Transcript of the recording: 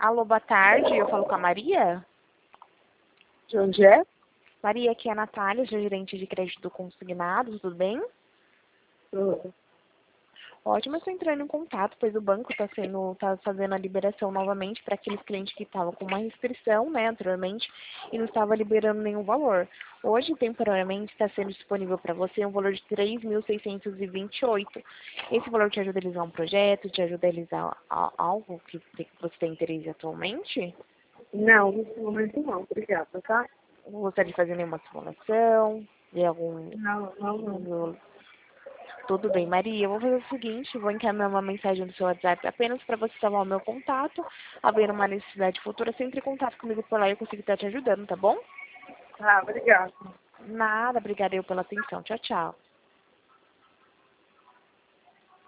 Alô, boa tarde. Eu falo com a Maria. De onde é? Maria, aqui é a Natália, sou gerente de crédito consignado, tudo bem? Ótimo, eu estou entrando em contato, pois o banco tá fazendo a liberação novamente para aqueles clientes que estavam com uma restrição, né, anteriormente, e não estava liberando nenhum valor. Hoje, temporariamente, está sendo disponível para você um valor de 3.628. Esse valor te ajuda a realizar um projeto, te ajuda a realizar algo que você tem interesse atualmente? Não, nesse momento não, obrigada, tá? Não gostaria de fazer nenhuma simulação, de algum... Não. Tudo bem, Maria. Eu vou fazer o seguinte, vou encaminhar uma mensagem no seu WhatsApp apenas para você salvar o meu contato. Haver uma necessidade futura, você entre em contato comigo por lá e eu consigo estar te ajudando, tá bom? Obrigada. Nada, obrigada eu pela atenção. Tchau, tchau.